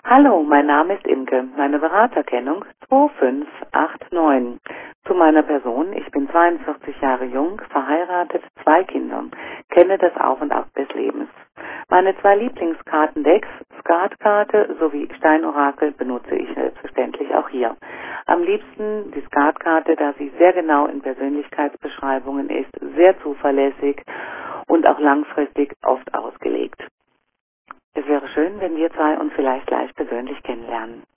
Hallo, mein Name ist Imke, meine Beraterkennung 2589. Zu meiner Person, ich bin 42 Jahre jung, verheiratet, 2 Kinder, kenne das Auf und Ab des Lebens. Meine 2 Lieblingskartendecks, Skatkarte sowie Steinorakel, benutze ich selbstverständlich auch hier. Am liebsten die Skatkarte, da sie sehr genau in Persönlichkeitsbeschreibungen ist, sehr zuverlässig und auch langfristig oft ausgelegt. Es wäre schön, wenn wir 2 uns vielleicht gleich persönlich kennenlernen.